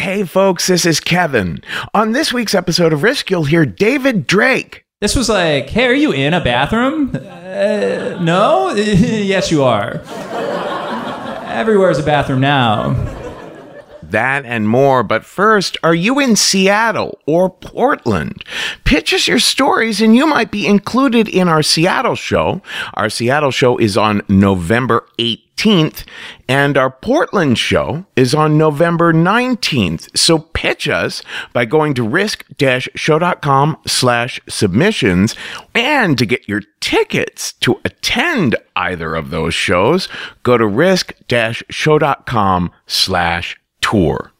Hey folks, this is Kevin. On this week's episode of Risk, you'll hear David Drake. This was like, hey, are you in a bathroom? No? Yes, you are. Everywhere's a bathroom now. That and more, but first, are you in Seattle or Portland? Pitch us your stories and you might be included in our Seattle show. Our Seattle show is on November 18th, and our Portland show is on November 19th. So pitch us by going to risk-show.com/submissions, and to get your tickets to attend either of those shows, go to risk-show.com/tour.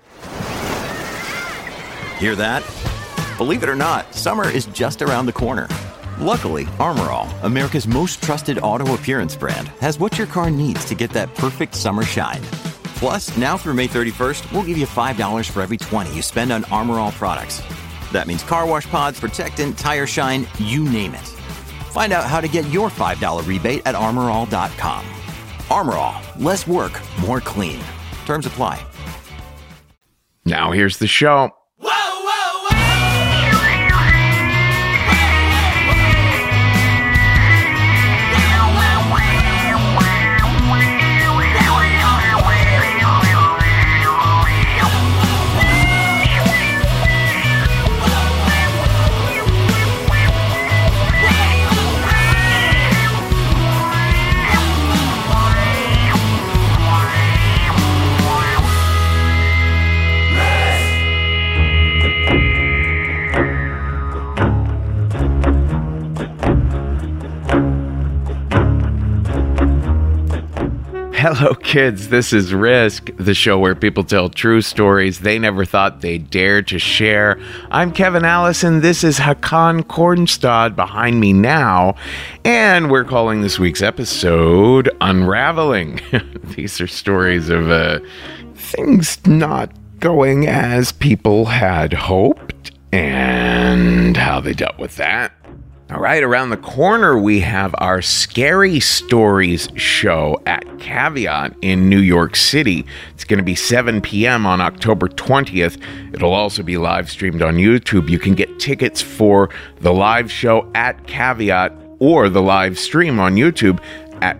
Hear that? Believe it or not, summer is just around the corner. Luckily, Armor All, America's most trusted auto appearance brand, has what your car needs to get that perfect summer shine. Plus, now through May 31st, we'll give you $5 for every $20 you spend on Armor All products. That means car wash pods, protectant, tire shine, you name it. Find out how to get your $5 rebate at armorall.com. Armor All, less work, more clean. Terms apply. Now here's the show. Hello, kids. This is Risk, the show where people tell true stories they never thought they'd dare to share. I'm Kevin Allison. This is Hakan Kornstad behind me now, and we're calling this week's episode Unraveling. These are stories of things not going as people had hoped and how they dealt with that. All right, around the corner, we have our Scary Stories show at Caveat in New York City. It's going to be 7 p.m. on October 20th. It'll also be live streamed on YouTube. You can get tickets for the live show at Caveat or the live stream on YouTube at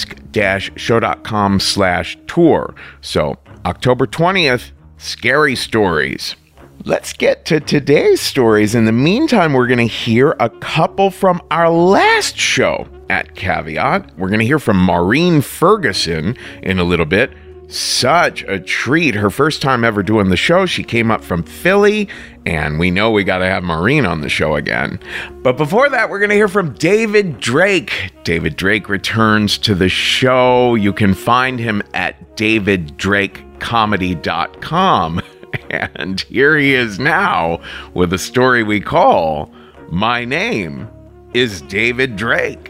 risk-show.com/tour. So, October 20th, Scary Stories. Let's get to today's stories. In the meantime, we're going to hear a couple from our last show at Caveat. We're going to hear from Maureen Ferguson in a little bit. Such a treat. Her first time ever doing the show. She came up from Philly, and we know we got to have Maureen on the show again. But before that, we're going to hear from David Drake. David Drake returns to the show. You can find him at daviddrakecomedy.com. And here he is now with a story we call My Name is David Drake.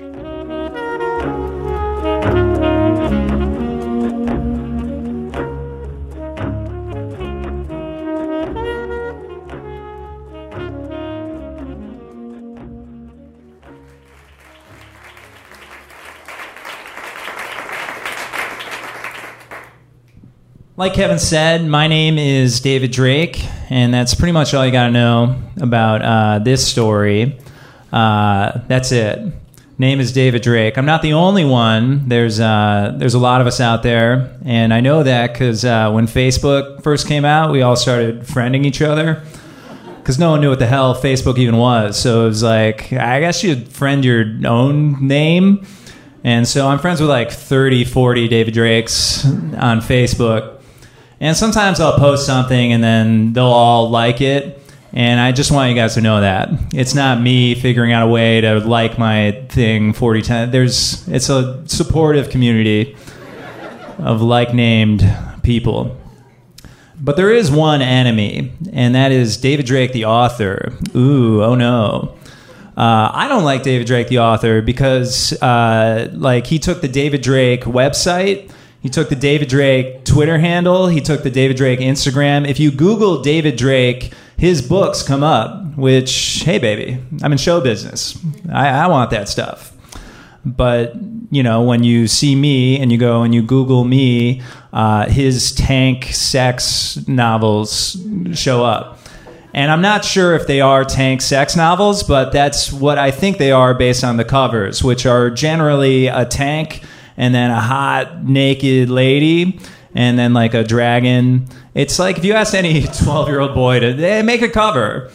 Like Kevin said, my name is David Drake, and that's pretty much all you got to know about this story. That's it. Name is David Drake. I'm not the only one. There's a lot of us out there, and I know that because when Facebook first came out, we all started friending each other because no one knew what the hell Facebook even was. So it was like, I guess you'd friend your own name. And so I'm friends with like 30, 40 David Drakes on Facebook. And sometimes I'll post something and then they'll all like it. And I just want you guys to know that. It's not me figuring out a way to like my thing 40 times. It's a supportive community of like-named people. But there is one enemy, and that is David Drake, the author. Ooh, oh no. I don't like David Drake, the author, because he took the David Drake website, he took the David Drake Twitter handle, he took the David Drake Instagram. If you Google David Drake, his books come up, which, hey baby, I'm in show business. I want that stuff. But, you know, when you see me and you go and you Google me, his tank sex novels show up. And I'm not sure if they are tank sex novels, but that's what I think they are based on the covers, which are generally a tank and then a hot naked lady and then like a dragon. It's like if you asked any 12-year-old boy to make a cover,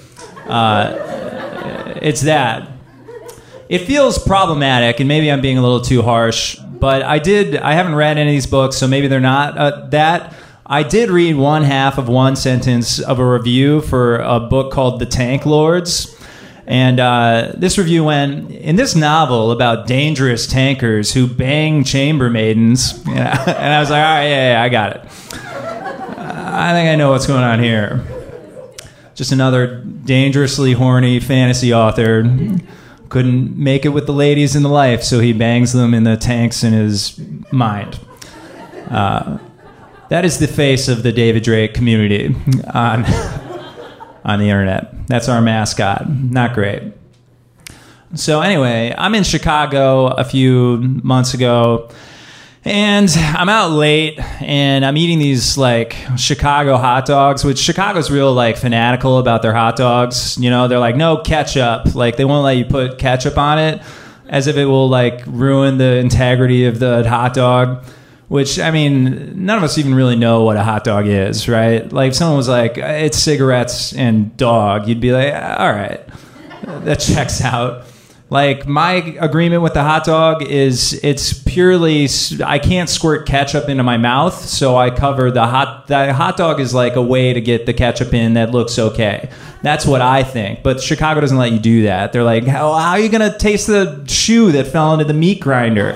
it's that. It feels problematic, and maybe I'm being a little too harsh, but I haven't read any of these books, so maybe they're not that. I did read one half of one sentence of a review for a book called The Tank Lords, and this review went, in this novel about dangerous tankers who bang chambermaidens, and I was like, all right, yeah, I got it. I think I know what's going on here. Just another dangerously horny fantasy author. Couldn't make it with the ladies in the life, so he bangs them in the tanks in his mind. That is the face of the David Drake community on the internet. That's our mascot. Not great. So anyway, I'm in Chicago a few months ago, and I'm out late, and I'm eating these like Chicago hot dogs, which Chicago's real like fanatical about their hot dogs. You know, they're like, no ketchup. Like they won't let you put ketchup on it, as if it will like ruin the integrity of the hot dog. Which, I mean, none of us even really know what a hot dog is, right? Like if someone was like, it's cigarettes and dog, you'd be like, all right, that checks out. Like, my agreement with the hot dog is it's purely, I can't squirt ketchup into my mouth, so I cover the hot dog is like a way to get the ketchup in that looks okay. That's what I think. But Chicago doesn't let you do that. They're like, how are you going to taste the shoe that fell into the meat grinder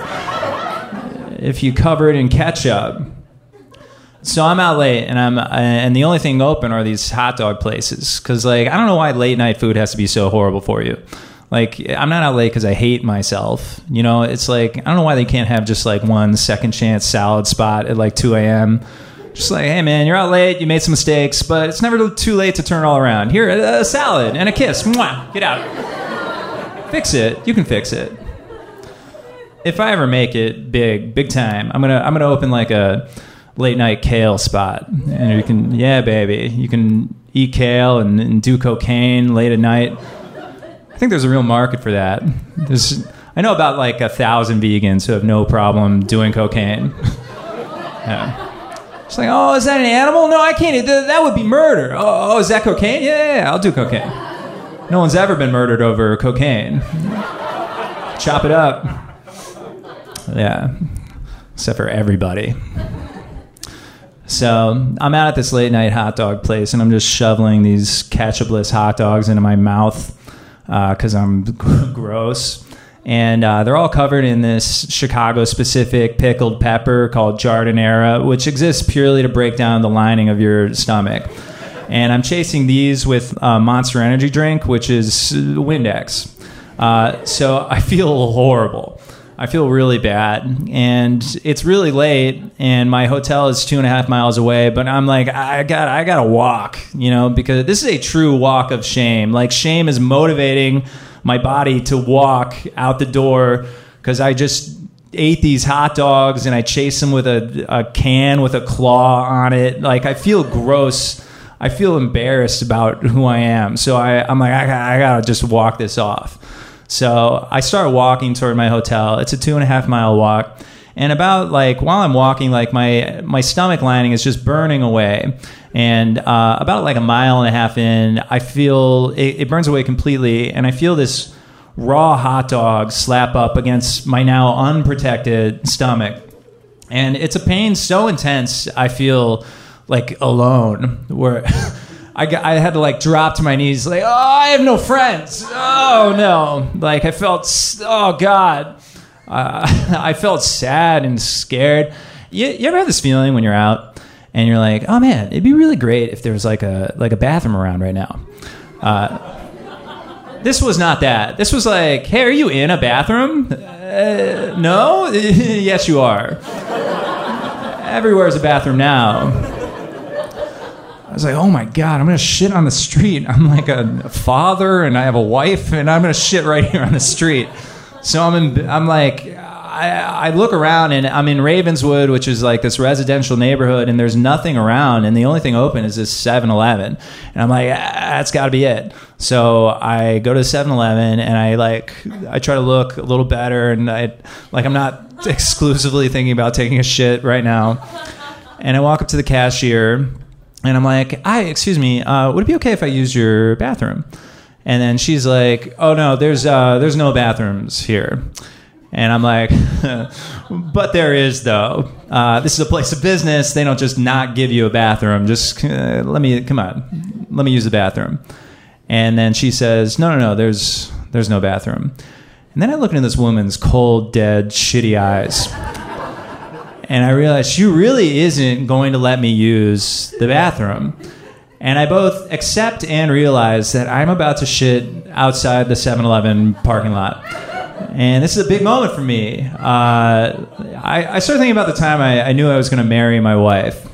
if you cover it in ketchup? So I'm out late, and the only thing open are these hot dog places. Because, like, I don't know why late night food has to be so horrible for you. Like, I'm not out late because I hate myself. You know, it's like, I don't know why they can't have just like one second chance salad spot at like 2 a.m. Just like, hey man, you're out late, you made some mistakes, but it's never too late to turn it all around. Here, a salad and a kiss. Mwah, get out. Fix it. You can fix it. If I ever make it big time, I'm gonna open like a late night kale spot. And you can, yeah baby, you can eat kale and do cocaine late at night. I think there's a real market for that. I know about like 1,000 vegans who have no problem doing cocaine. Yeah. It's like, oh, is that an animal? No, I can't. That would be murder. Oh, is that cocaine? Yeah, I'll do cocaine. No one's ever been murdered over cocaine. Chop it up. Yeah, except for everybody. So I'm out at this late night hot dog place, and I'm just shoveling these ketchupless hot dogs into my mouth. Because I'm gross. And they're all covered in this Chicago-specific pickled pepper called Jardinera, which exists purely to break down the lining of your stomach. And I'm chasing these with Monster Energy drink, which is Windex. So I feel horrible. I feel really bad. And it's really late, and my hotel is 2.5 miles away, but I'm like, I gotta walk, you know, because this is a true walk of shame. Like, shame is motivating my body to walk out the door because I just ate these hot dogs and I chased them with a can with a claw on it. Like, I feel gross. I feel embarrassed about who I am. So I'm like, I gotta just walk this off. So I start walking toward my hotel. It's a 2.5 mile walk. And about like, while I'm walking, like my stomach lining is just burning away. And about like 1.5 miles in, I feel it burns away completely. And I feel this raw hot dog slap up against my now unprotected stomach. And it's a pain so intense, I feel like alone, where I had to like drop to my knees, like, oh, I have no friends. Oh no. Like I felt, oh God. I felt sad and scared. You ever have this feeling when you're out and you're like, oh man, it'd be really great if there was like a bathroom around right now. This was not that. This was like, hey, are you in a bathroom? No? Yes, you are. Everywhere's a bathroom now. I was like, oh my God, I'm going to shit on the street. I'm like a father and I have a wife and I'm going to shit right here on the street. So I look around and I'm in Ravenswood, which is like this residential neighborhood, and there's nothing around, and the only thing open is this 7-Eleven. And I'm like, that's got to be it. So I go to 7-Eleven and I try to look a little better, and I'm not exclusively thinking about taking a shit right now. And I walk up to the cashier and I'm like, hi, excuse me, would it be okay if I use your bathroom? And then she's like, oh no, there's no bathrooms here. And I'm like, but there is, though. This is a place of business. They don't just not give you a bathroom. Just let me use the bathroom. And then she says, no, there's no bathroom. And then I look into this woman's cold, dead, shitty eyes. And I realize she really isn't going to let me use the bathroom. And I both accept and realize that I'm about to shit outside the 7-Eleven parking lot. And this is a big moment for me. I started thinking about the time I knew I was going to marry my wife.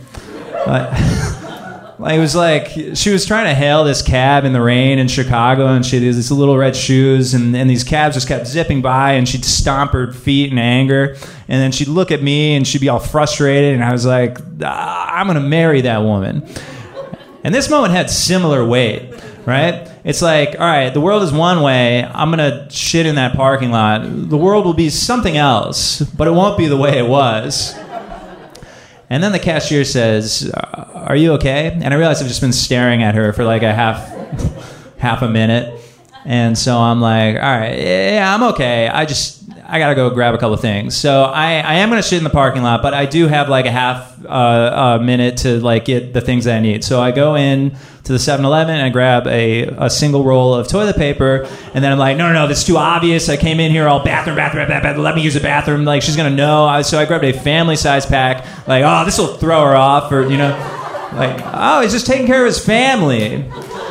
It was like she was trying to hail this cab in the rain in Chicago, and she had these little red shoes, and these cabs just kept zipping by, and she'd stomp her feet in anger, and then she'd look at me, and she'd be all frustrated, and I was like, I'm going to marry that woman. And this moment had similar weight, right? It's like, all right, the world is one way. I'm going to shit in that parking lot. The world will be something else, but it won't be the way it was. And then the cashier says, are you okay? And I realize I've just been staring at her for like a half a minute. And so I'm like, all right, yeah, I'm okay. I got to go grab a couple of things. So I am going to shit in the parking lot, but I do have like a half minute to like get the things that I need. So I go in to the 7-Eleven and I grab a single roll of toilet paper, and then I'm like, no, this is too obvious. I came in here all bathroom, let me use the bathroom. Like, she's going to know. So I grabbed a family size pack, like, oh, this will throw her off, or, like, oh, he's just taking care of his family.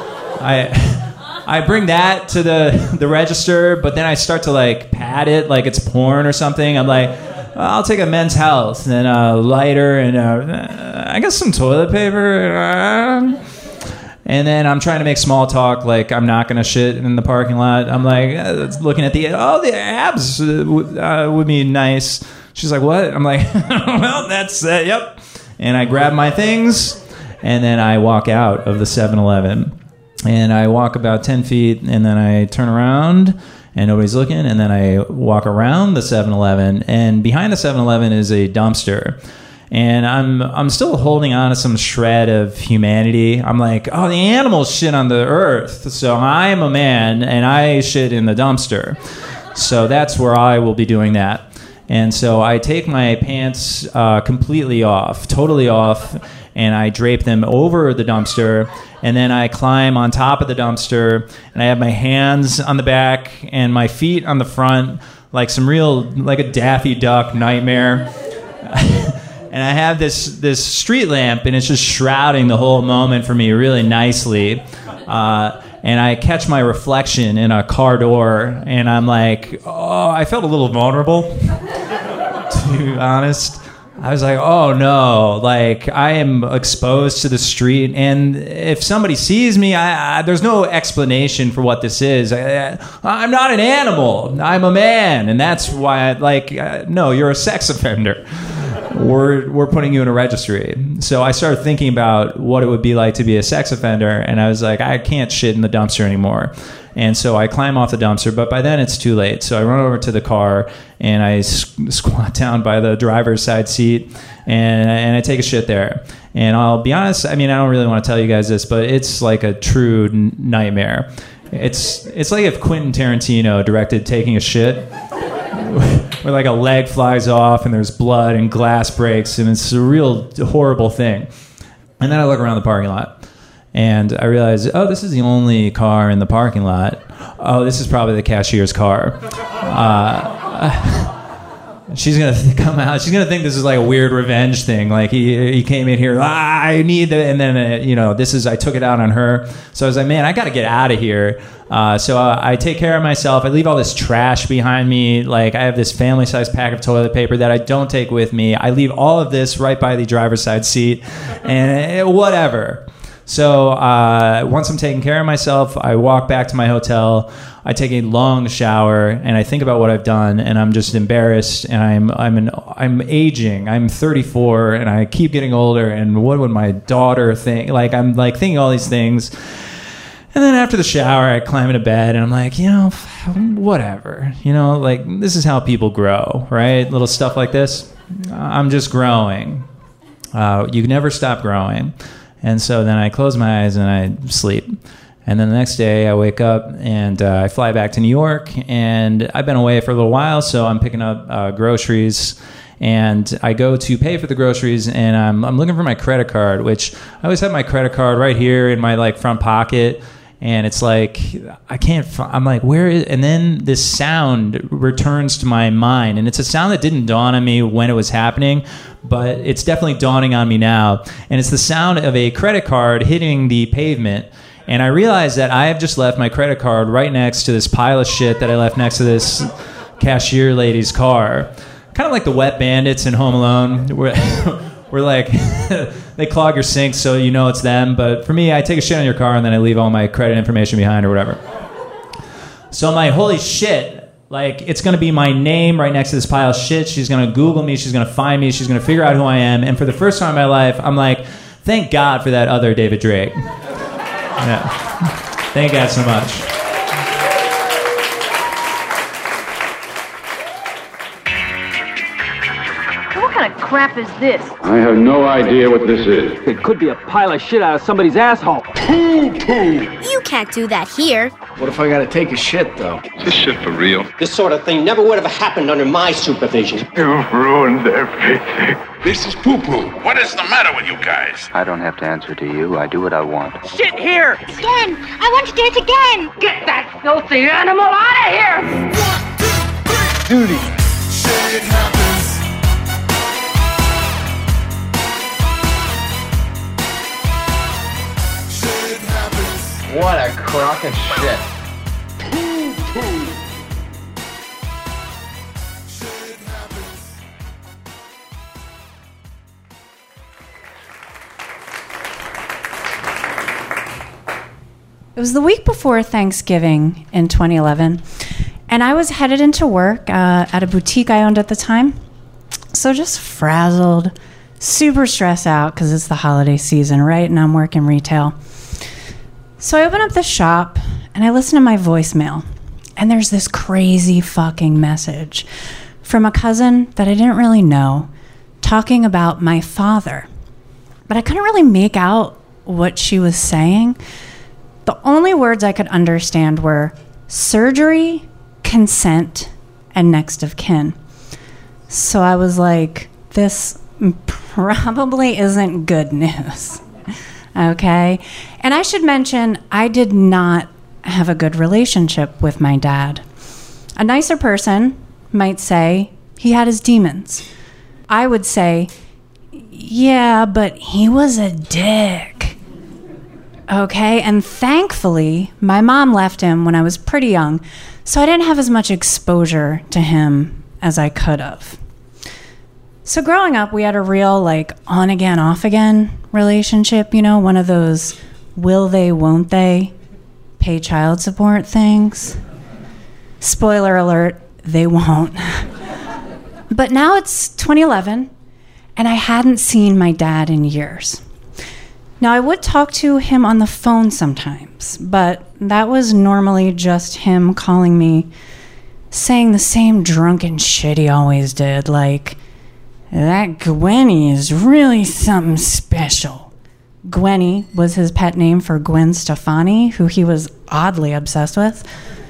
I bring that to the register, but then I start to like pat it like it's porn or something. I'm like, I'll take a Men's Health and a lighter and I guess some toilet paper. And then I'm trying to make small talk like I'm not going to shit in the parking lot. I'm like, looking at the abs would be nice. She's like, what? I'm like, well, that's yep. And I grab my things and then I walk out of the 7-Eleven. And I walk about 10 feet, and then I turn around, and nobody's looking, and then I walk around the 7-Eleven, and behind the 7-Eleven is a dumpster. And I'm still holding on to some shred of humanity. I'm like, oh, the animals shit on the earth, so I'm a man, and I shit in the dumpster. So that's where I will be doing that. And so I take my pants completely off, totally off, and I drape them over the dumpster, and then I climb on top of the dumpster, and I have my hands on the back and my feet on the front, like a Daffy Duck nightmare. And I have this street lamp, and it's just shrouding the whole moment for me really nicely. And I catch my reflection in a car door, and I'm like, oh, I felt a little vulnerable, to be honest. I was like, oh no, like I am exposed to the street, and if somebody sees me, there's no explanation for what this is. I'm not an animal, I'm a man, and that's why, no, you're a sex offender. We're putting you in a registry. So I started thinking about what it would be like to be a sex offender, and I was like, I can't shit in the dumpster anymore. And so I climb off the dumpster, but by then it's too late. So I run over to the car, and I squat down by the driver's side seat, and I take a shit there. And I'll be honest, I don't really want to tell you guys this, but it's like a true nightmare. It's like if Quentin Tarantino directed taking a shit, where like a leg flies off and there's blood and glass breaks, and it's a real horrible thing. And then I look around the parking lot, and I realize, oh, this is the only car in the parking lot. Oh, this is probably the cashier's car. She's going to come out. She's going to think this is like a weird revenge thing. Like he came in here, I need the, and then, I took it out on her. So I was like, man, I got to get out of here. So I take care of myself. I leave all this trash behind me. Like I have this family-sized pack of toilet paper that I don't take with me. I leave all of this right by the driver's side seat and whatever. So once I'm taking care of myself, I walk back to my hotel. I take a long shower and I think about what I've done, and I'm just embarrassed. And I'm aging. I'm 34, and I keep getting older. And what would my daughter think? Like I'm like thinking all these things. And then after the shower, I climb into bed and I'm like, whatever. Like this is how people grow, right? Little stuff like this. I'm just growing. You never stop growing. And so then I close my eyes and I sleep. And then the next day I wake up and I fly back to New York, and I've been away for a little while, so I'm picking up groceries, and I go to pay for the groceries, and I'm looking for my credit card, which I always have my credit card right here in my like front pocket. And it's like, I'm like, where is, and then this sound returns to my mind. And it's a sound that didn't dawn on me when it was happening, but it's definitely dawning on me now. And it's the sound of a credit card hitting the pavement. And I realize that I have just left my credit card right next to this pile of shit that I left next to this cashier lady's car. Kind of like the wet bandits in Home Alone. We're like, they clog your sink so you know it's them. But for me, I take a shit on your car and then I leave all my credit information behind or whatever. So I'm like, holy shit. Like, it's going to be my name right next to this pile of shit. She's going to Google me. She's going to find me. She's going to figure out who I am. And for the first time in my life, I'm like, thank God for that other David Drake. Yeah. Thank God so much. What kind of crap is this? I have no idea what this is. It could be a pile of shit out of somebody's asshole. You can't do that here. What if I gotta take a shit, though? Is this shit for real? This sort of thing never would have happened under my supervision. You've ruined everything. This is poo-poo. What is the matter with you guys? I don't have to answer to you. I do what I want. Shit here! Again! I want to do it again! Get that filthy animal out of here! 1, 2, 3. Duty. Shit happens. Shit happens. What a crock of shit. Poo-poo. Shit happens. It was the week before Thanksgiving in 2011, and I was headed into work at a boutique I owned at the time. So just frazzled, super stressed out because it's the holiday season, right? And I'm working retail. So I open up the shop and I listen to my voicemail, and there's this crazy fucking message from a cousin that I didn't really know talking about my father. But I couldn't really make out what she was saying. The only words I could understand were surgery, consent, and next of kin. So I was like, this probably isn't good news. Okay? And I should mention, I did not have a good relationship with my dad. A nicer person might say he had his demons. I would say, yeah, but he was a dick. Okay, and thankfully, my mom left him when I was pretty young, so I didn't have as much exposure to him as I could have. So growing up, we had a real, like, on-again, off-again relationship, you know, one of those will they, won't they pay child support things. Spoiler alert, they won't. But now it's 2011, and I hadn't seen my dad in years. Now, I would talk to him on the phone sometimes, but that was normally just him calling me, saying the same drunken shit he always did, like, that Gwenny is really something special. Gwenny was his pet name for Gwen Stefani, who he was oddly obsessed with.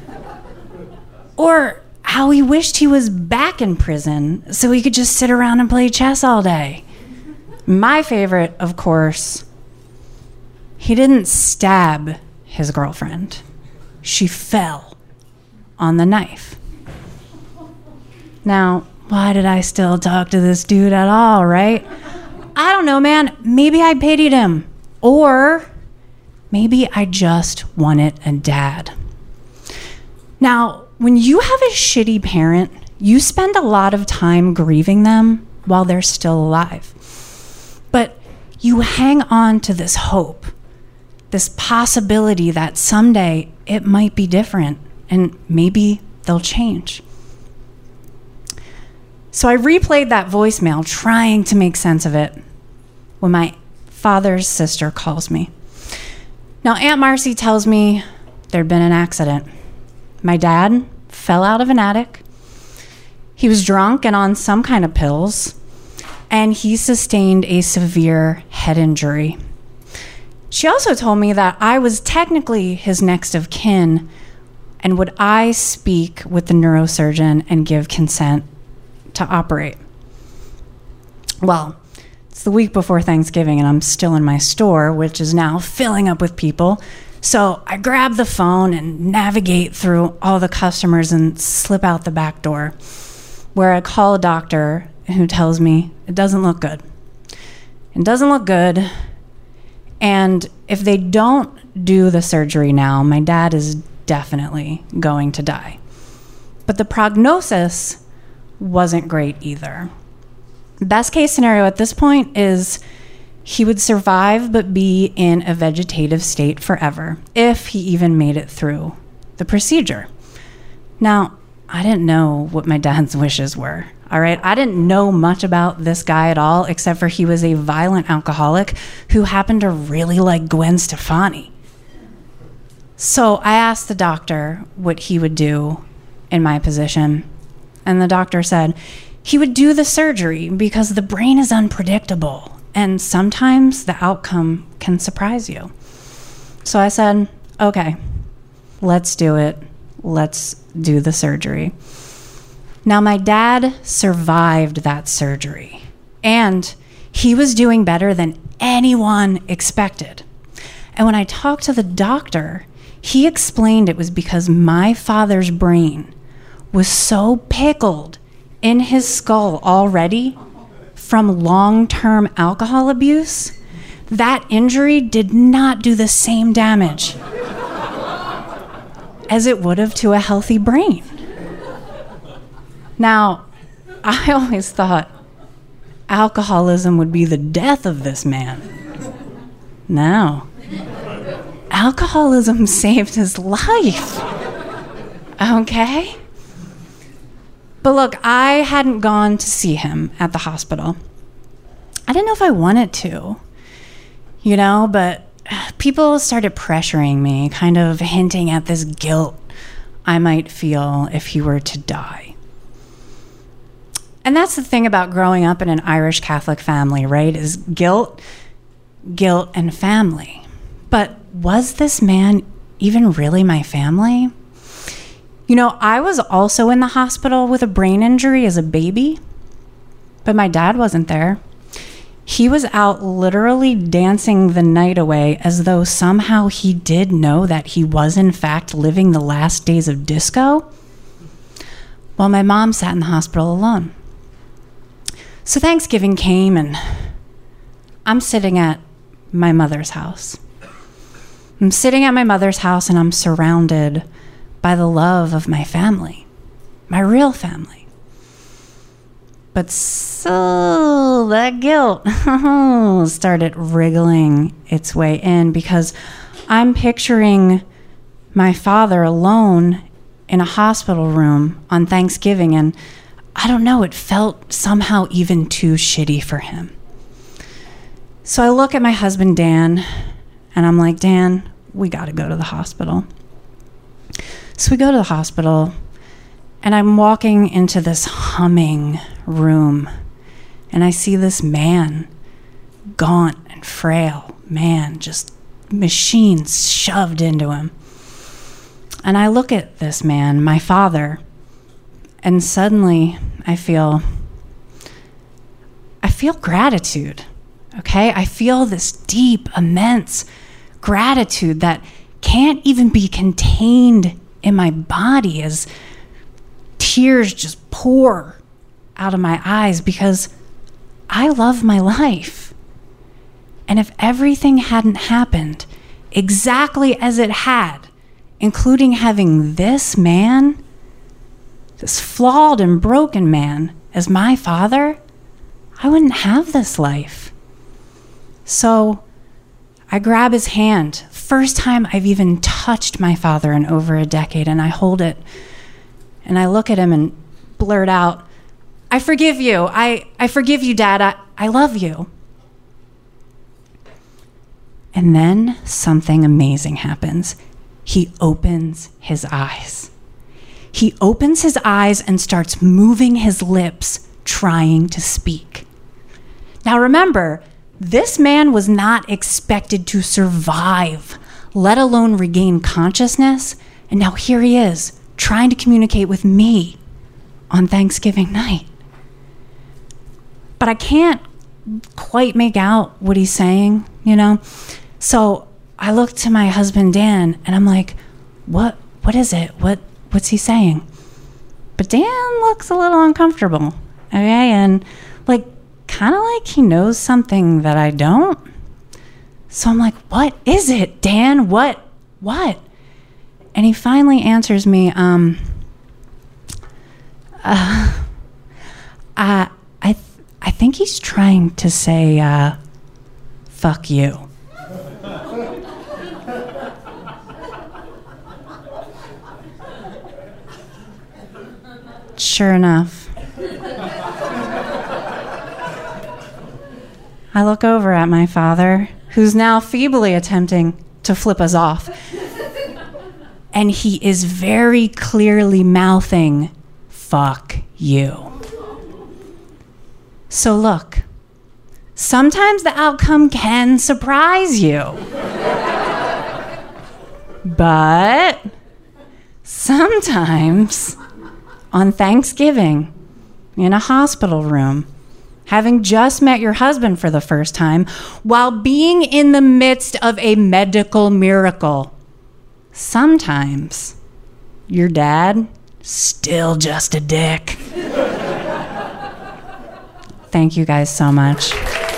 Or how he wished he was back in prison so he could just sit around and play chess all day. My favorite, of course, he didn't stab his girlfriend. She fell on the knife. Now, why did I still talk to this dude at all, right? I don't know, man. Maybe I pitied him. Or maybe I just wanted a dad. Now, when you have a shitty parent, you spend a lot of time grieving them while they're still alive. But you hang on to this hope this possibility that someday it might be different and maybe they'll change. So I replayed that voicemail, trying to make sense of it, when my father's sister calls me. Now, Aunt Marcy tells me there'd been an accident. My dad fell out of an attic. He was drunk and on some kind of pills, and he sustained a severe head injury. She also told me that I was technically his next of kin, and would I speak with the neurosurgeon and give consent to operate. Well, it's the week before Thanksgiving, and I'm still in my store, which is now filling up with people. So I grab the phone and navigate through all the customers and slip out the back door, where I call a doctor who tells me it doesn't look good. It doesn't look good. And if they don't do the surgery now, my dad is definitely going to die. But the prognosis wasn't great either. Best case scenario at this point is he would survive but be in a vegetative state forever, if he even made it through the procedure. Now, I didn't know what my dad's wishes were, all right? I didn't know much about this guy at all, except for he was a violent alcoholic who happened to really like Gwen Stefani. So I asked the doctor what he would do in my position, and the doctor said he would do the surgery because the brain is unpredictable, and sometimes the outcome can surprise you. So I said, okay, let's do it. Let's do the surgery. Now, my dad survived that surgery, and he was doing better than anyone expected. And when I talked to the doctor, he explained it was because my father's brain was so pickled in his skull already from long-term alcohol abuse, that injury did not do the same damage as it would have to a healthy brain. Now, I always thought alcoholism would be the death of this man. No. Alcoholism saved his life. Okay? But look, I hadn't gone to see him at the hospital. I didn't know if I wanted to, but people started pressuring me, kind of hinting at this guilt I might feel if he were to die. And that's the thing about growing up in an Irish Catholic family, right? Is guilt, and family. But was this man even really my family? I was also in the hospital with a brain injury as a baby, but my dad wasn't there. He was out literally dancing the night away as though somehow he did know that he was in fact living the last days of disco, while my mom sat in the hospital alone. So Thanksgiving came, and I'm sitting at my mother's house. I'm sitting at my mother's house, and I'm surrounded by the love of my family, my real family. But so that guilt started wriggling its way in, because I'm picturing my father alone in a hospital room on Thanksgiving, and I don't know, it felt somehow even too shitty for him. So I look at my husband, Dan, and I'm like, Dan, we got to go to the hospital. So we go to the hospital, and I'm walking into this humming room, and I see this man, gaunt and frail, man, just machines shoved into him. And I look at this man, my father, and suddenly I feel gratitude, okay? I feel this deep, immense gratitude that can't even be contained in my body as tears just pour out of my eyes, because I love my life. And if everything hadn't happened exactly as it had, including having this man, this flawed and broken man, as my father, I wouldn't have this life. So I grab his hand. First time I've even touched my father in over a decade, and I hold it. And I look at him and blurt out, I forgive you. I forgive you, Dad. I love you. And then something amazing happens. He opens his eyes. He opens his eyes and starts moving his lips, trying to speak. Now remember, this man was not expected to survive, let alone regain consciousness. And now here he is, trying to communicate with me on Thanksgiving night. But I can't quite make out what he's saying, you know? So I look to my husband, Dan, and I'm like, what is it? What's he saying? But Dan looks a little uncomfortable, okay? And kind of like he knows something that I don't. So I'm like, what is it, Dan? What? And he finally answers me, I think he's trying to say, fuck you. Sure enough, I look over at my father, who's now feebly attempting to flip us off. And he is very clearly mouthing, fuck you. So look, sometimes the outcome can surprise you. But sometimes on Thanksgiving, in a hospital room, having just met your husband for the first time, while being in the midst of a medical miracle, sometimes your dad, still just a dick. Thank you guys so much.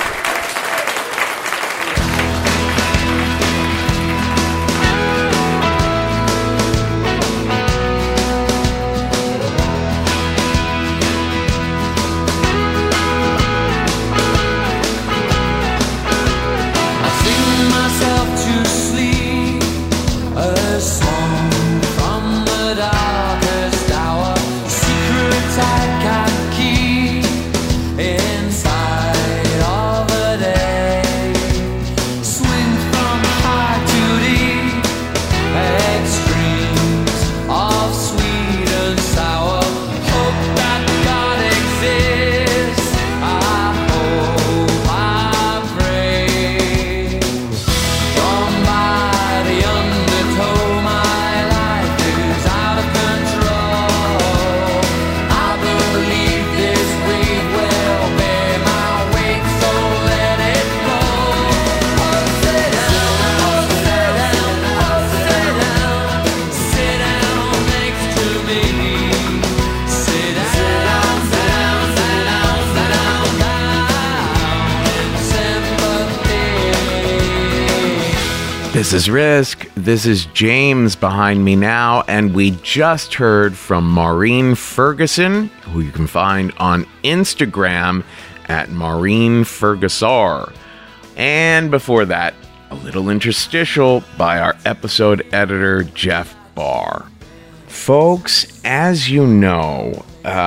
This is Risk. This is James behind me now, and we just heard from Maureen Ferguson, who you can find on Instagram at Maureen Fergusar. And before that, a little interstitial by our episode editor, Jeff Barr. Folks, as you know,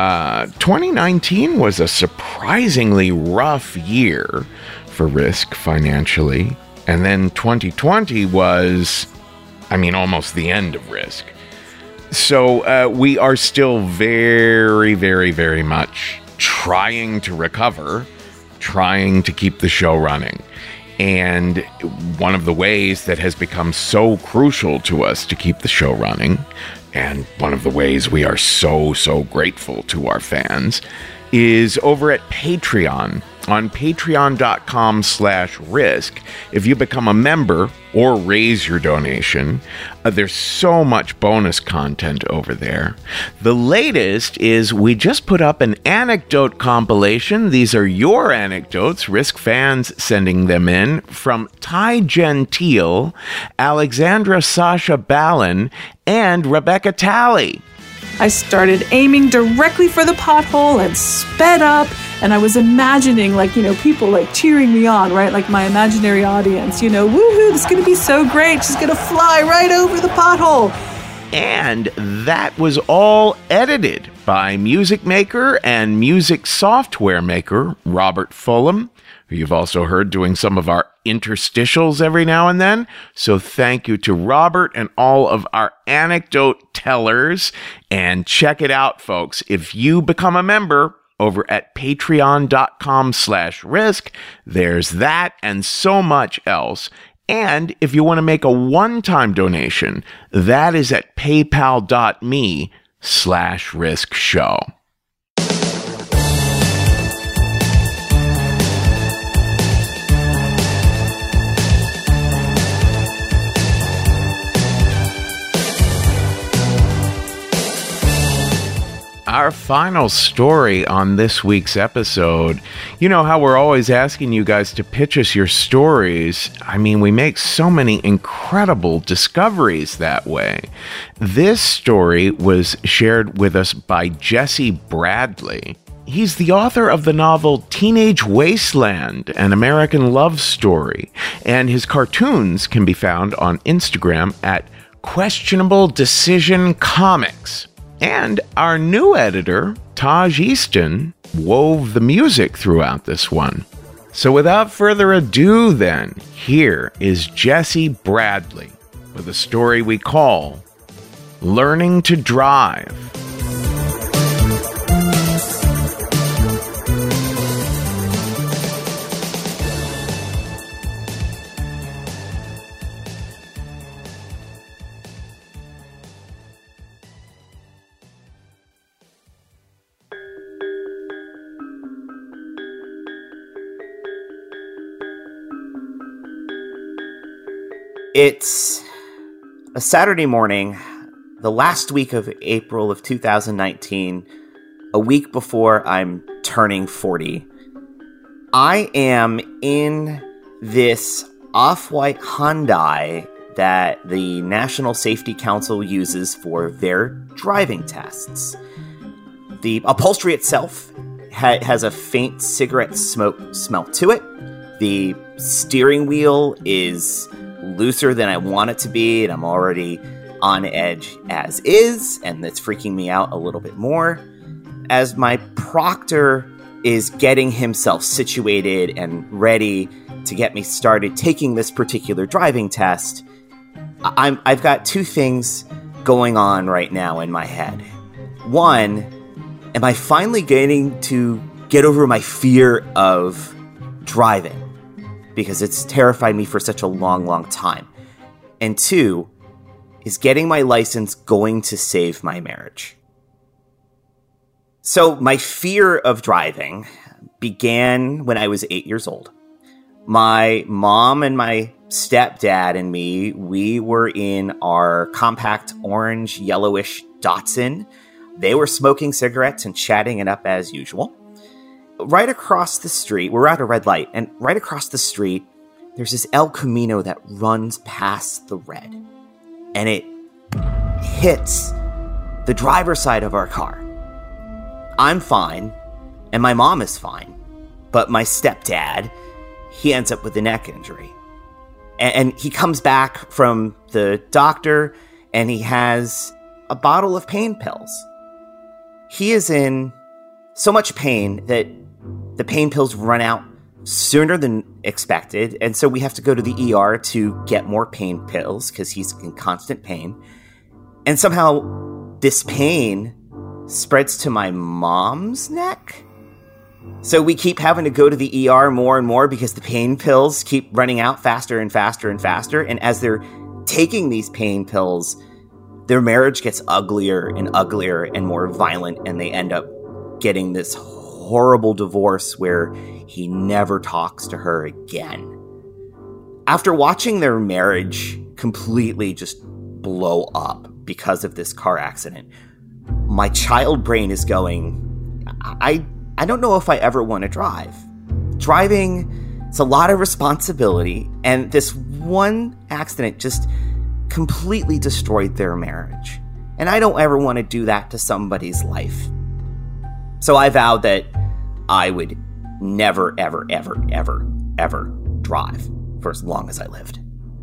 2019 was a surprisingly rough year for Risk financially. And then 2020 was, almost the end of Risk. So we are still very, very, very much trying to recover, trying to keep the show running. And one of the ways that has become so crucial to us to keep the show running, and one of the ways we are so, so grateful to our fans, is over at Patreon. On patreon.com/risk. If you become a member or raise your donation, there's so much bonus content over there. The latest is we just put up an anecdote compilation. These are your anecdotes, Risk fans sending them in, from Ty Gentile, Alexandra Sasha Ballin, and Rebecca Talley. I started aiming directly for the pothole and sped up, and I was imagining, like, people like cheering me on, right? Like my imaginary audience, woohoo, this is going to be so great. She's going to fly right over the pothole. And that was all edited by music maker and music software maker Robert Fulham, who you've also heard doing some of our interstitials every now and then. So thank you to Robert and all of our anecdote tellers. And check it out, folks. If you become a member over at patreon.com/risk, there's that and so much else. And if you want to make a one-time donation, that is at paypal.me/riskshow. Our final story on this week's episode, you know how we're always asking you guys to pitch us your stories. I mean, we make so many incredible discoveries that way. This story was shared with us by Jesse Bradley. He's the author of the novel Teenage Wasteland, an American love story, and his cartoons can be found on Instagram at Questionable Decision Comics. And our new editor, Taj Easton, wove the music throughout this one. So without further ado then, here is Jesse Bradley with a story we call Learning to Drive. It's a Saturday morning, the last week of April of 2019, a week before I'm turning 40. I am in this off-white Hyundai that the National Safety Council uses for their driving tests. The upholstery itself has a faint cigarette smoke smell to it. The steering wheel is looser than I want it to be, and I'm already on edge as is, and that's freaking me out a little bit more. As my proctor is getting himself situated and ready to get me started taking this particular driving test, I've got two things going on right now in my head. One, am I finally getting to get over my fear of driving? Because it's terrified me for such a long, long time. And two, is getting my license going to save my marriage? So my fear of driving began when I was 8 years old. My mom and my stepdad and me, we were in our compact orange, yellowish Datsun. They were smoking cigarettes and chatting it up as usual. Right across the street, we're at a red light, and right across the street, there's this El Camino that runs past the red. And it hits the driver's side of our car. I'm fine, and my mom is fine. But my stepdad, he ends up with a neck injury. And he comes back from the doctor, and he has a bottle of pain pills. He is in so much pain that the pain pills run out sooner than expected, and so we have to go to the ER to get more pain pills because he's in constant pain. And somehow this pain spreads to my mom's neck. So we keep having to go to the ER more and more because the pain pills keep running out faster and faster and faster. And as they're taking these pain pills, their marriage gets uglier and uglier and more violent, and they end up getting this horrible divorce where he never talks to her again. After watching their marriage completely just blow up because of this car accident, my child brain is going, I don't know if I ever want to drive. Driving, it's a lot of responsibility, and this one accident just completely destroyed their marriage. And I don't ever want to do that to somebody's life. So I vowed that I would never, ever, ever, ever, ever drive for as long as I lived.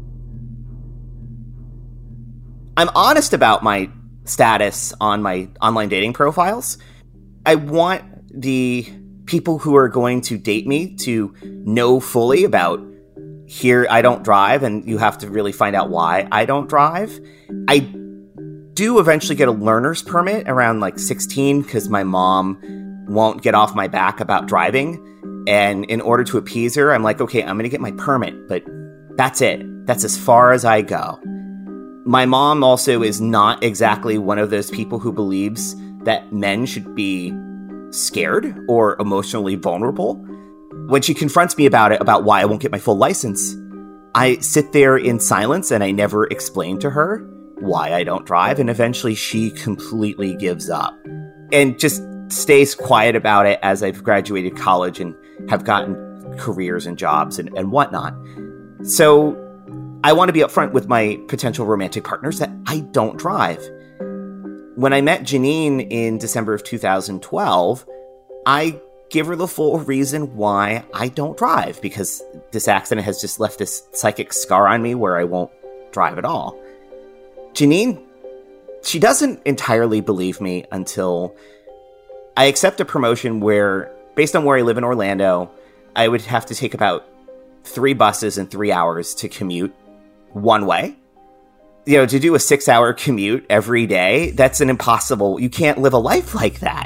I'm honest about my status on my online dating profiles. I want the people who are going to date me to know fully about, here I don't drive, and you have to really find out why I don't drive. I do eventually get a learner's permit around like 16 because my mom won't get off my back about driving. And in order to appease her, I'm like, okay, I'm going to get my permit, but that's it. That's as far as I go. My mom also is not exactly one of those people who believes that men should be scared or emotionally vulnerable. When she confronts me about it, about why I won't get my full license, I sit there in silence and I never explain to her why I don't drive. And eventually she completely gives up and just stays quiet about it as I've graduated college and have gotten careers and jobs and whatnot. So I want to be upfront with my potential romantic partners that I don't drive. When I met Janine in December of 2012, I give her the full reason why I don't drive, because this accident has just left this psychic scar on me where I won't drive at all. Janine, she doesn't entirely believe me until I accept a promotion where, based on where I live in Orlando, I would have to take about 3 buses in 3 hours to commute one way. You know, to do a 6-hour commute every day, that's an impossible, you can't live a life like that.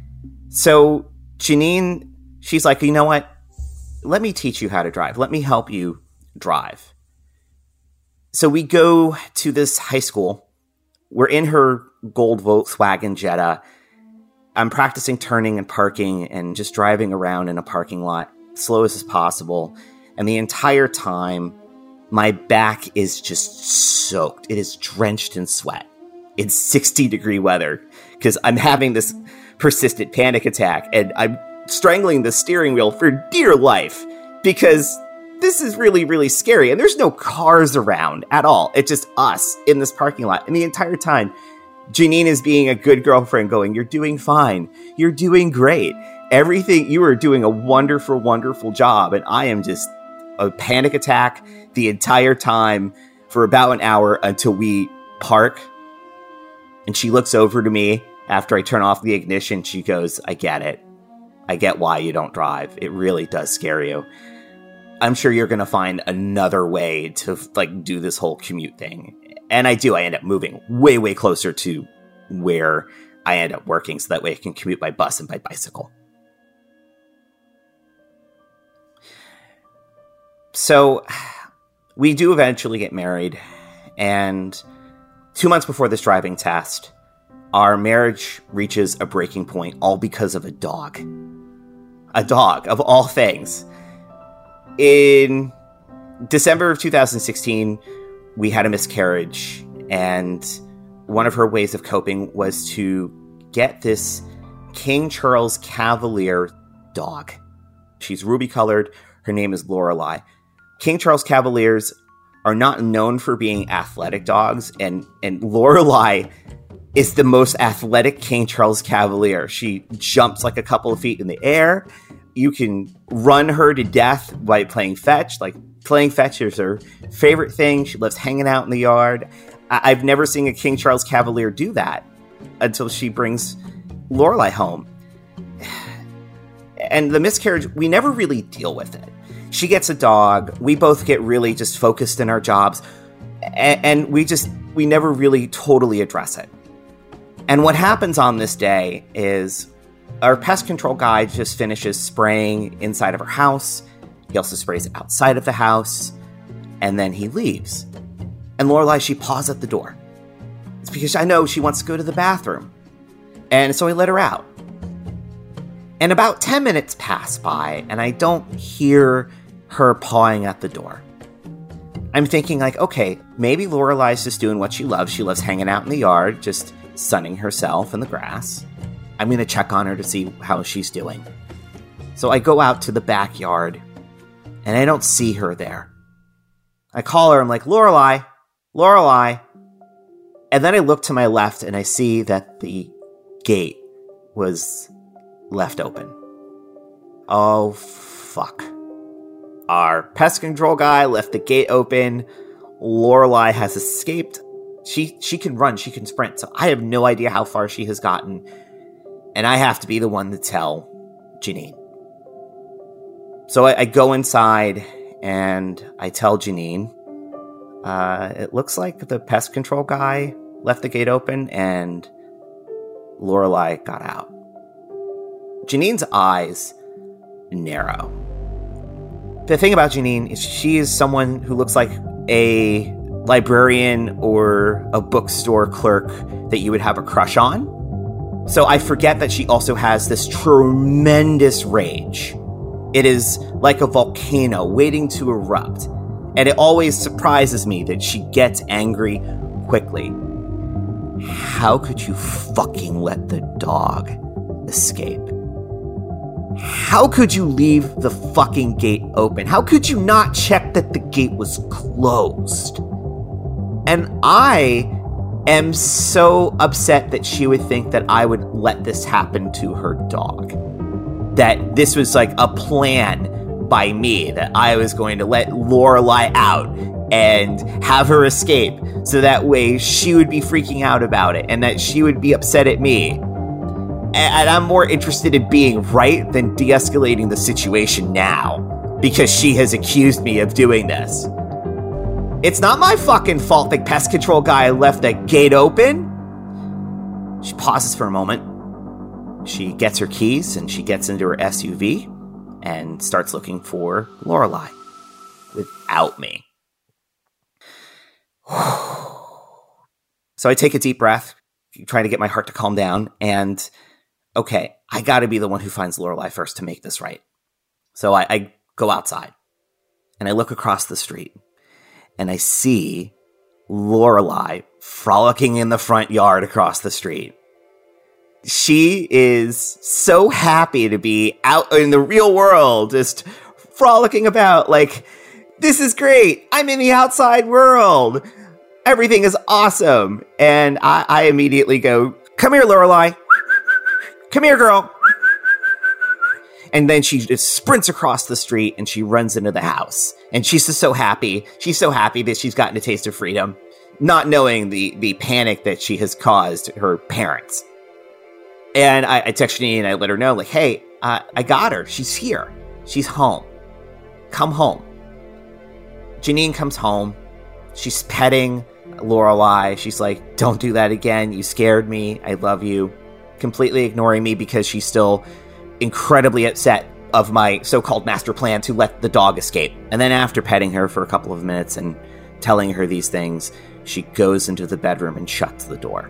So Janine, she's like, you know what? Let me teach you how to drive. Let me help you drive. So we go to this high school. We're in her gold Volkswagen Jetta. I'm practicing turning and parking and just driving around in a parking lot, slow as possible. And the entire time, my back is just soaked. It is drenched in sweat. It's 60-degree weather because I'm having this persistent panic attack and I'm strangling the steering wheel for dear life because this is really, really scary. And there's no cars around at all. It's just us in this parking lot. And the entire time, Janine is being a good girlfriend going, you're doing fine. You're doing great. Everything, you are doing a wonderful, wonderful job. And I am just a panic attack the entire time for about an hour until we park. And she looks over to me after I turn off the ignition. She goes, I get it. I get why you don't drive. It really does scare you. I'm sure you're going to find another way to like do this whole commute thing. And I do. I end up moving way, way closer to where I end up working so that way I can commute by bus and by bicycle. So we do eventually get married, and 2 months before this driving test, our marriage reaches a breaking point, all because of a dog. A dog, of all things. In December of 2016, we had a miscarriage, and one of her ways of coping was to get this King Charles Cavalier dog. She's ruby-colored. Her name is Lorelei. King Charles Cavaliers are not known for being athletic dogs, and Lorelei is the most athletic King Charles Cavalier. She jumps like a couple of feet in the air. You can run her to death by playing fetch. Like, playing fetch is her favorite thing. She loves hanging out in the yard. I've never seen a King Charles Cavalier do that until she brings Lorelei home. And the miscarriage, we never really deal with it. She gets a dog. We both get really just focused in our jobs. And we never really totally address it. And what happens on this day is our pest control guy just finishes spraying inside of her house. He also sprays outside of the house. And then he leaves. And Lorelei, she paws at the door. It's because I know she wants to go to the bathroom. And so I let her out. And about 10 minutes pass by, and I don't hear her pawing at the door. I'm thinking like, okay, maybe Lorelei's just doing what she loves. She loves hanging out in the yard, just sunning herself in the grass. I'm going to check on her to see how she's doing. So I go out to the backyard, and I don't see her there. I call her, I'm like, Lorelei, Lorelei. And then I look to my left and I see that the gate was left open. Oh, fuck. Our pest control guy left the gate open. Lorelai has escaped. She can run, she can sprint, so I have no idea how far she has gotten. And I have to be the one to tell Janine. So I go inside and I tell Janine, it looks like the pest control guy left the gate open and Lorelai got out. Janine's eyes narrow. The thing about Janine is she is someone who looks like a librarian or a bookstore clerk that you would have a crush on. So I forget that she also has this tremendous rage. It is like a volcano waiting to erupt. And it always surprises me that she gets angry quickly. How could you fucking let the dog escape? How could you leave the fucking gate open? How could you not check that the gate was closed? And I am so upset that she would think that I would let this happen to her dog. That this was like a plan by me, that I was going to let Lorelai out and have her escape so that way she would be freaking out about it and that she would be upset at me. And I'm more interested in being right than de-escalating the situation now because she has accused me of doing this. It's not my fucking fault the pest control guy left the gate open. She pauses for a moment. She gets her keys and she gets into her SUV and starts looking for Lorelai without me. So I take a deep breath, trying to get my heart to calm down, and okay, I gotta be the one who finds Lorelai first to make this right. So I go outside, and I look across the street, and I see Lorelai frolicking in the front yard across the street. She is so happy to be out in the real world, just frolicking about like, this is great. I'm in the outside world. Everything is awesome. And I immediately go, come here, Lorelai. Come here, girl. And then she just sprints across the street and she runs into the house. And she's just so happy. She's so happy that she's gotten a taste of freedom, not knowing the panic that she has caused her parents. And I text Janine and I let her know, like, hey, I got her. She's here. She's home. Come home. Janine comes home. She's petting Lorelai. She's like, don't do that again. You scared me. I love you. Completely ignoring me because she's still incredibly upset of my so-called master plan to let the dog escape. And then after petting her for a couple of minutes and telling her these things, she goes into the bedroom and shuts the door.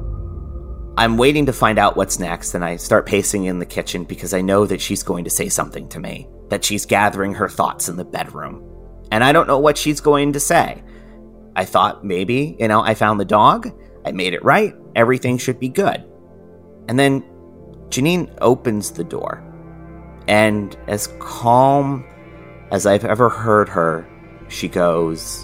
I'm waiting to find out what's next, and I start pacing in the kitchen because I know that she's going to say something to me, that she's gathering her thoughts in the bedroom. And I don't know what she's going to say. I thought maybe, I found the dog, I made it right, everything should be good. And then Janine opens the door, and as calm as I've ever heard her, she goes,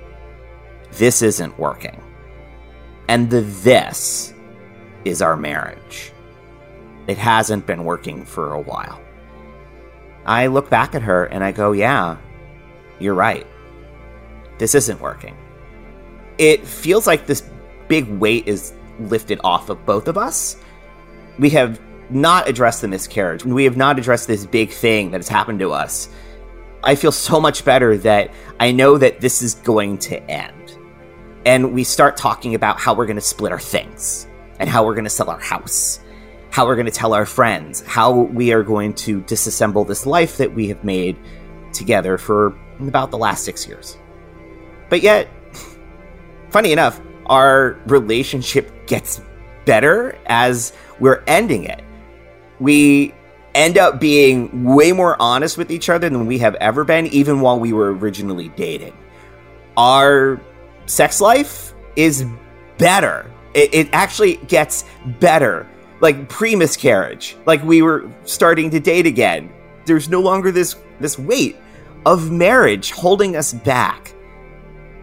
this isn't working. And this is our marriage. It hasn't been working for a while. I look back at her and I go, yeah, you're right. This isn't working. It feels like this big weight is lifted off of both of us. We have not addressed the miscarriage. We have not addressed this big thing that has happened to us. I feel so much better that I know that this is going to end. And we start talking about how we're going to split our things and how we're going to sell our house, how we're going to tell our friends, how we are going to disassemble this life that we have made together for about the last 6 years. But yet, funny enough, our relationship gets better as we're ending it. We end up being way more honest with each other than we have ever been, even while we were originally dating. Our sex life is better. It actually gets better, like pre-miscarriage, like we were starting to date again. There's no longer this weight of marriage holding us back.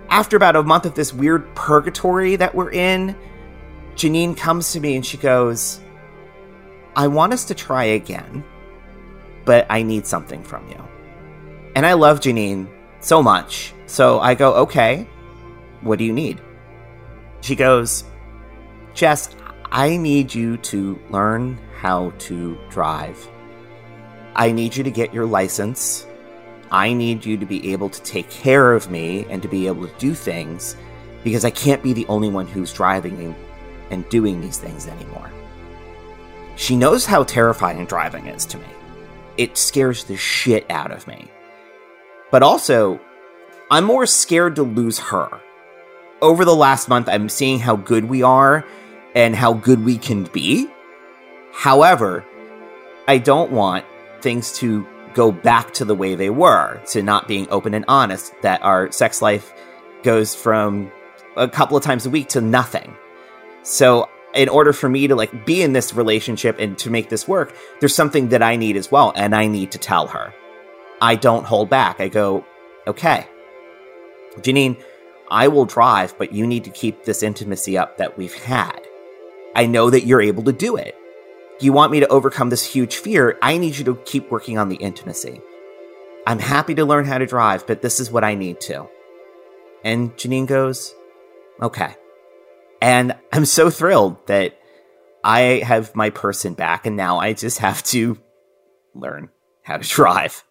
after about a month of this weird purgatory that we're in, Janine comes to me and she goes, I want us to try again, but I need something from you. And I love Janine so much. So I go, okay, what do you need? She goes, Jess, I need you to learn how to drive. I need you to get your license. I need you to be able to take care of me and to be able to do things, because I can't be the only one who's driving and doing these things anymore. She knows how terrifying driving is to me. It scares the shit out of me. But also, I'm more scared to lose her. Over the last month, I'm seeing how good we are and how good we can be. However, I don't want things to go back to the way they were, to not being open and honest, that our sex life goes from a couple of times a week to nothing. So in order for me to like be in this relationship and to make this work, there's something that I need as well, and I need to tell her. I don't hold back. I go, okay, Janine, I will drive, but you need to keep this intimacy up that we've had. I know that you're able to do it. You want me to overcome this huge fear, I need you to keep working on the intimacy. I'm happy to learn how to drive, but this is what I need to. And Janine goes, okay. And I'm so thrilled that I have my person back, and now I just have to learn how to drive.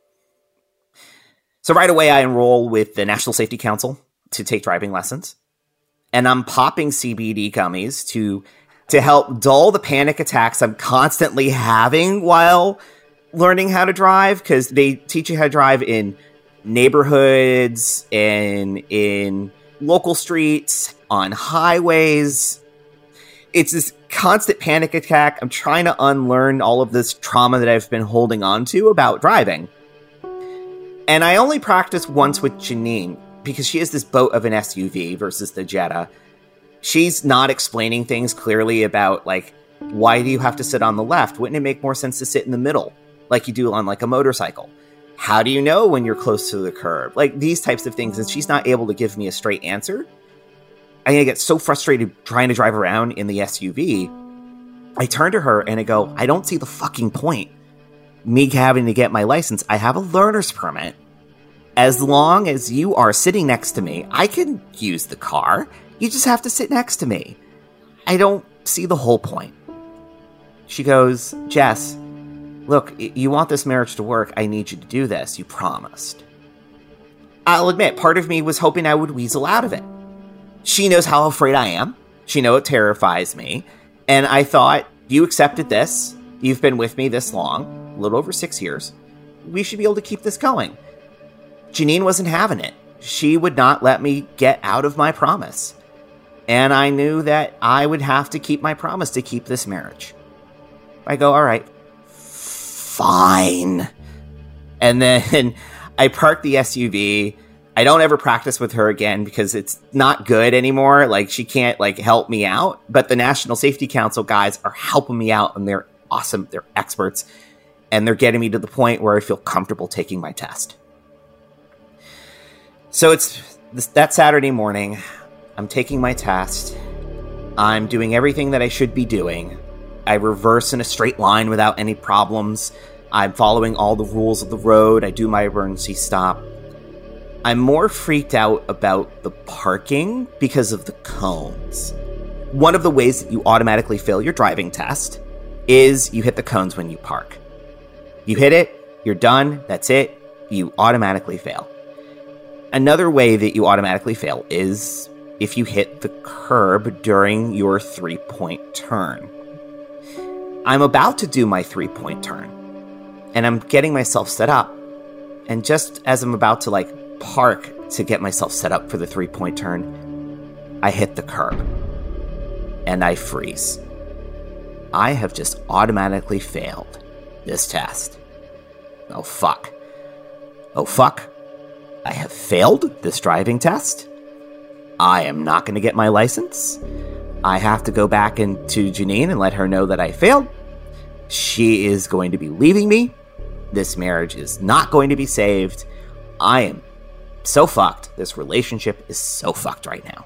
So right away, I enroll with the National Safety Council to take driving lessons. And I'm popping CBD gummies to help dull the panic attacks I'm constantly having while learning how to drive, because they teach you how to drive in neighborhoods and in local streets, on highways. It's this constant panic attack. I'm trying to unlearn all of this trauma that I've been holding on to about driving. And I only practiced once with Janine because she has this boat of an SUV versus the Jetta. She's not explaining things clearly about, like, why do you have to sit on the left? Wouldn't it make more sense to sit in the middle like you do on, like, a motorcycle? How do you know when you're close to the curb? Like, these types of things. And she's not able to give me a straight answer. I get so frustrated trying to drive around in the SUV. I turn to her and I go, I don't see the fucking point me having to get my license. I have a learner's permit. As long as you are sitting next to me, I can use the car. You just have to sit next to me. I don't see the whole point. She goes, Jess, look, you want this marriage to work. I need you to do this. You promised. I'll admit, part of me was hoping I would weasel out of it. She knows how afraid I am. She knows it terrifies me. And I thought, you accepted this. You've been with me this long, a little over 6 years. We should be able to keep this going. Janine wasn't having it. She would not let me get out of my promise. And I knew that I would have to keep my promise to keep this marriage. I go, all right, fine. And then I park the SUV. I don't ever practice with her again because it's not good anymore. Like, she can't, like, help me out. But the National Safety Council guys are helping me out, and they're awesome. They're experts. And they're getting me to the point where I feel comfortable taking my test. So it's that Saturday morning. I'm taking my test. I'm doing everything that I should be doing. I reverse in a straight line without any problems. I'm following all the rules of the road. I do my emergency stop. I'm more freaked out about the parking because of the cones. One of the ways that you automatically fail your driving test is you hit the cones when you park. You hit it, you're done, that's it, you automatically fail. Another way that you automatically fail is if you hit the curb during your 3-point turn. I'm about to do my 3-point turn, and I'm getting myself set up, and just as I'm about to, like, park to get myself set up for the 3-point turn, I hit the curb, and I freeze. I have just automatically failed this test. Oh, fuck. Oh, fuck. I have failed this driving test. I am not going to get my license. I have to go back into Janine and let her know that I failed. She is going to be leaving me. This marriage is not going to be saved. I am So fucked. This relationship is so fucked right now.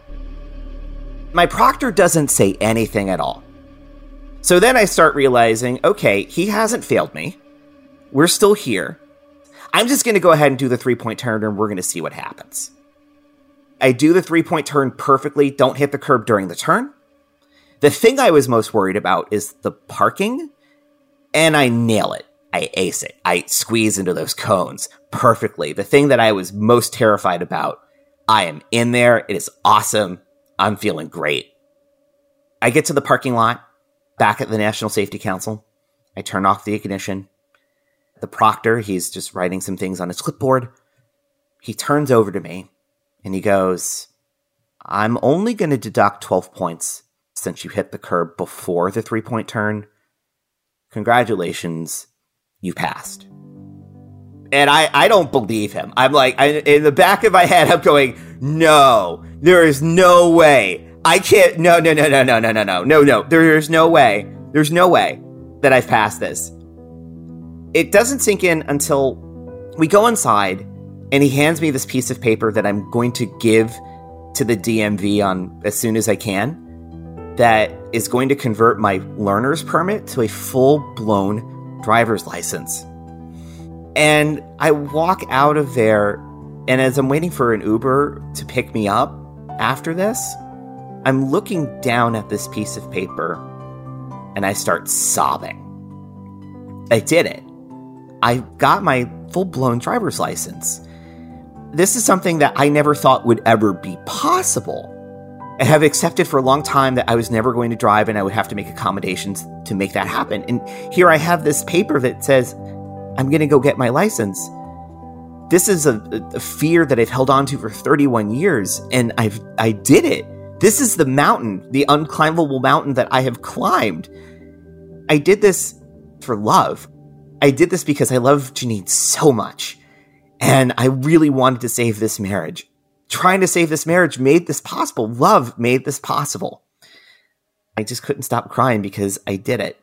My proctor doesn't say anything at all. So then I start realizing, okay, he hasn't failed me. We're still here. I'm just going to go ahead and do the 3-point turn, and we're going to see what happens. I do the 3-point turn perfectly, don't hit the curb during the turn. The thing I was most worried about is the parking, and I nail it. I ace it. I squeeze into those cones perfectly. The thing that I was most terrified about, I am in there. It is awesome. I'm feeling great. I get to the parking lot, back at the National Safety Council. I turn off the ignition. The proctor, he's just writing some things on his clipboard. He turns over to me and he goes, I'm only going to deduct 12 points since you hit the curb before the 3-point turn. Congratulations, you passed. And I don't believe him. I'm like, in the back of my head, I'm going, no, there is no way. I can't, no. There is no way. There's no way that I've passed this. It doesn't sink in until we go inside and he hands me this piece of paper that I'm going to give to the DMV on as soon as I can. That is going to convert my learner's permit to a full-blown driver's license. And I walk out of there, and as I'm waiting for an Uber to pick me up after this, I'm looking down at this piece of paper, and I start sobbing. I did it. I got my full-blown driver's license. This is something that I never thought would ever be possible. I have accepted for a long time that I was never going to drive and I would have to make accommodations to make that happen. And here I have this paper that says, I'm going to go get my license. This is a fear that I've held on to for 31 years, and I did it. This is the mountain, the unclimbable mountain that I have climbed. I did this for love. I did this because I love Janine so much, and I really wanted to save this marriage. Trying to save this marriage made this possible. Love made this possible. I just couldn't stop crying because I did it.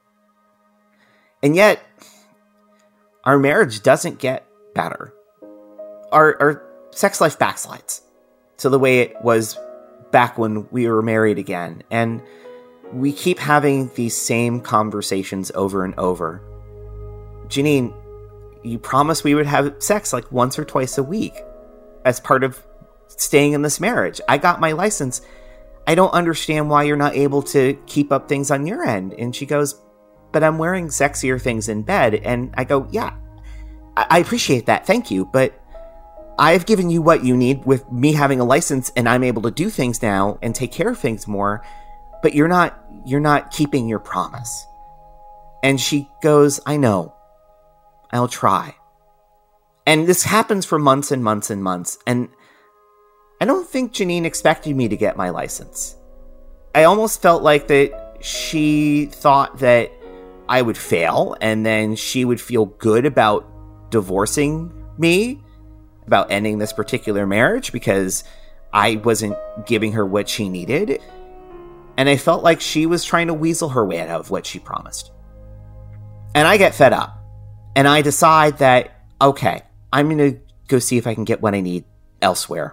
And yet, our marriage doesn't get better. Our sex life backslides to the way it was back when we were married again. And we keep having these same conversations over and over. Janine, you promised we would have sex like once or twice a week as part of staying in this marriage. I got my license. I don't understand why you're not able to keep up things on your end. And she goes, but I'm wearing sexier things in bed. And I go, yeah, I appreciate that. Thank you. But I've given you what you need with me having a license, and I'm able to do things now and take care of things more. But you're not keeping your promise. And she goes, I know. I'll try. And this happens for months and months and months. And I don't think Janine expected me to get my license. I almost felt like that she thought that I would fail, and then she would feel good about divorcing me, about ending this particular marriage because I wasn't giving her what she needed. And I felt like she was trying to weasel her way out of what she promised. And I get fed up. And I decide that, okay, I'm going to go see if I can get what I need elsewhere.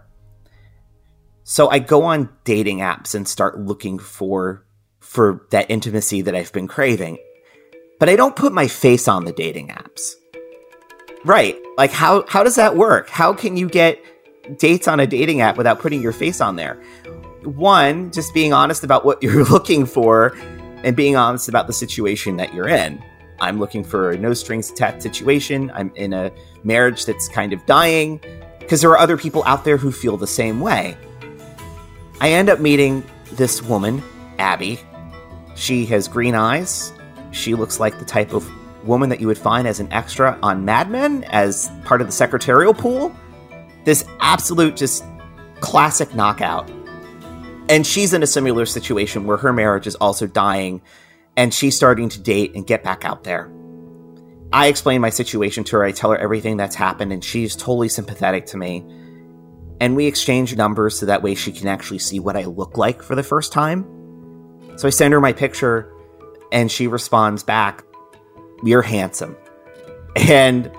So I go on dating apps and start looking for that intimacy that I've been craving. But I don't put my face on the dating apps. Right. Like, how does that work? How can you get dates on a dating app without putting your face on there? One, just being honest about what you're looking for and being honest about the situation that you're in. I'm looking for a no strings attached situation. I'm in a marriage that's kind of dying because there are other people out there who feel the same way. I end up meeting this woman, Abby. She has green eyes. She looks like the type of woman that you would find as an extra on Mad Men as part of the secretarial pool. This absolute just classic knockout. And she's in a similar situation where her marriage is also dying and she's starting to date and get back out there. I explain my situation to her. I tell her everything that's happened and she's totally sympathetic to me. And we exchange numbers so that way she can actually see what I look like for the first time. So I send her my picture and she responds back, "You're handsome." And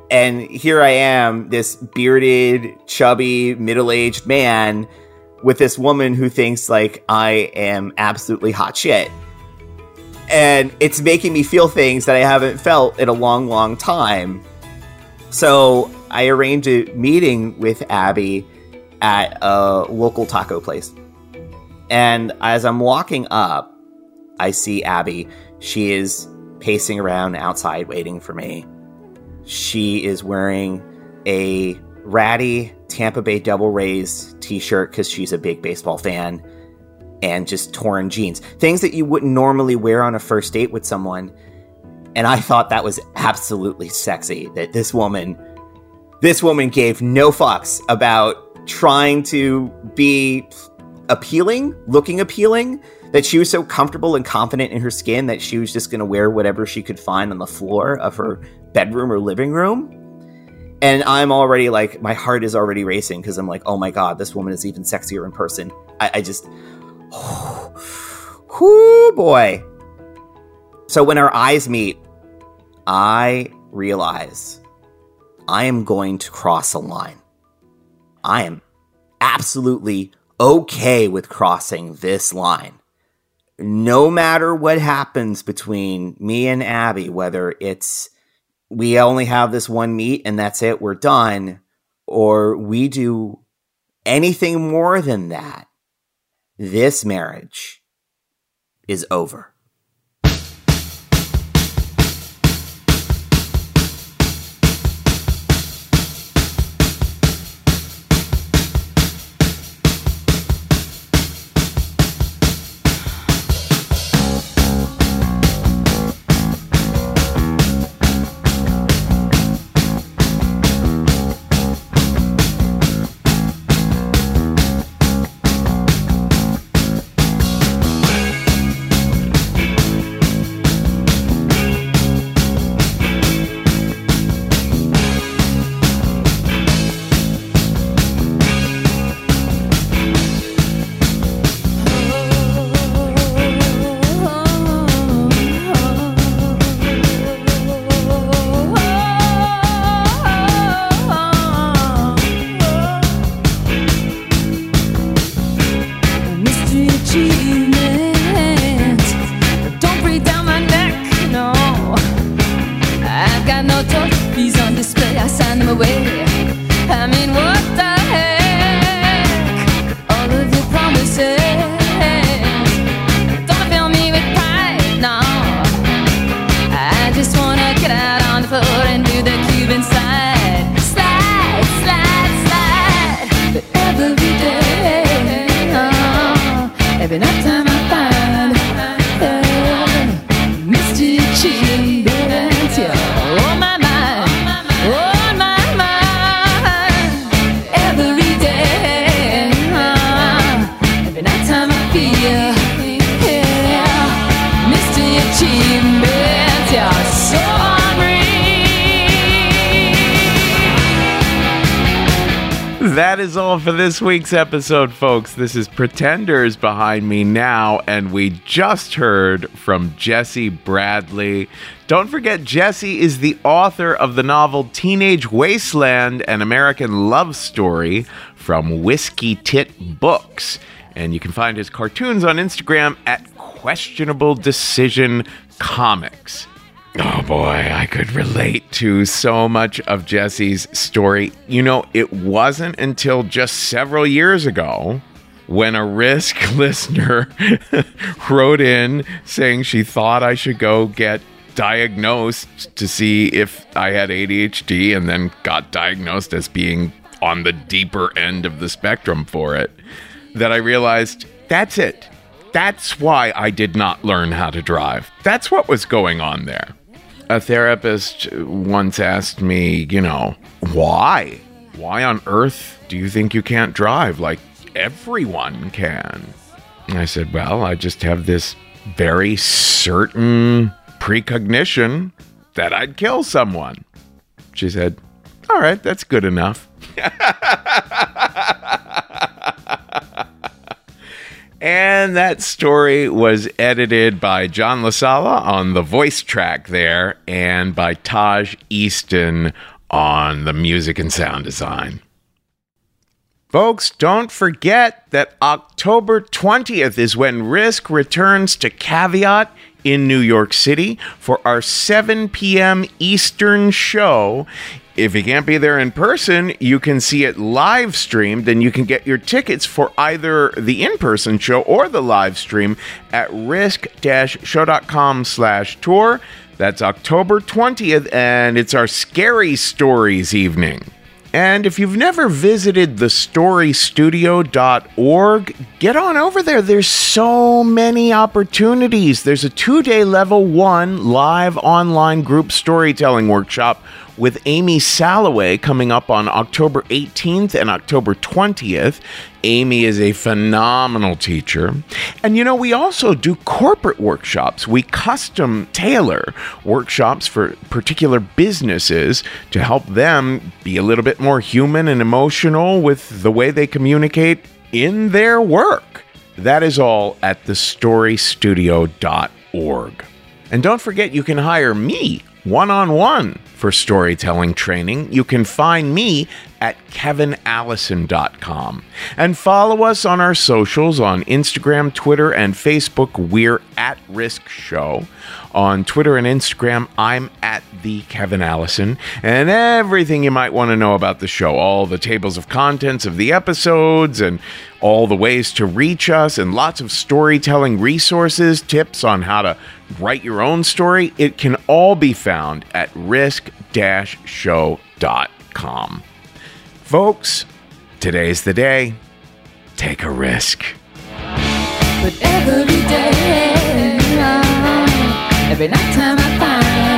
And here I am, this bearded, chubby, middle-aged man with this woman who thinks like I am absolutely hot shit. And it's making me feel things that I haven't felt in a long, long time. So I arranged a meeting with Abby at a local taco place. And as I'm walking up, I see Abby. She is pacing around outside waiting for me. She is wearing a ratty Tampa Bay Devil Rays t-shirt because she's a big baseball fan, and just torn jeans. Things that you wouldn't normally wear on a first date with someone. And I thought that was absolutely sexy, that this woman gave no fucks about trying to be appealing, looking appealing, that she was so comfortable and confident in her skin that she was just going to wear whatever she could find on the floor of her bedroom or living room. And I'm already like, my heart is already racing because I'm like, oh my God, this woman is even sexier in person. I just, whoo boy. So when our eyes meet, I realize I am going to cross a line. I am absolutely okay with crossing this line. No matter what happens between me and Abby, whether it's we only have this one meet and that's it, we're done, or we do anything more than that, this marriage is over. That is all for this week's episode, folks. This is Pretenders behind me now, and we just heard from Jesse Bradley. Don't forget, Jesse is the author of the novel Teenage Wasteland, an American love story from Whiskey Tit Books. And you can find his cartoons on Instagram at Questionable Decision Comics. Oh boy, I could relate to so much of Jesse's story. You know, it wasn't until just several years ago when a Risk listener wrote in saying she thought I should go get diagnosed to see if I had ADHD, and then got diagnosed as being on the deeper end of the spectrum for it, that I realized that's it. That's why I did not learn how to drive. That's what was going on there. A therapist once asked me, you know, why? Why on earth do you think you can't drive like everyone can? And I said, well, I just have this very certain precognition that I'd kill someone. She said, all right, that's good enough. And that story was edited by John LaSala on the voice track there, and by Taj Easton on the music and sound design. Folks, don't forget that October 20th is when Risk returns to Caveat in New York City for our 7 p.m. Eastern show. If you can't be there in person, you can see it live streamed, and you can get your tickets for either the in-person show or the live stream at risk-show.com/tour. That's October 20th, and it's our Scary Stories evening. And if you've never visited thestorystudio.org, get on over there. There's so many opportunities. There's a 2-day level 1 live online group storytelling workshop with Amy Salloway coming up on October 18th and October 20th. Amy is a phenomenal teacher. And you know, we also do corporate workshops. We custom tailor workshops for particular businesses to help them be a little bit more human and emotional with the way they communicate in their work. That is all at thestorystudio.org. And don't forget, you can hire me one-on-one for storytelling training. You can find me at kevinallison.com. And follow us on our socials on Instagram, Twitter, and Facebook. We're at Risk Show. On Twitter and Instagram, I'm at the Kevin Allison. And everything you might want to know about the show, all the tables of contents of the episodes, and all the ways to reach us, and lots of storytelling resources, tips on how to write your own story, it can all be found at risk-show.com. Folks, today's the day. Take a risk. But every day, every night time I find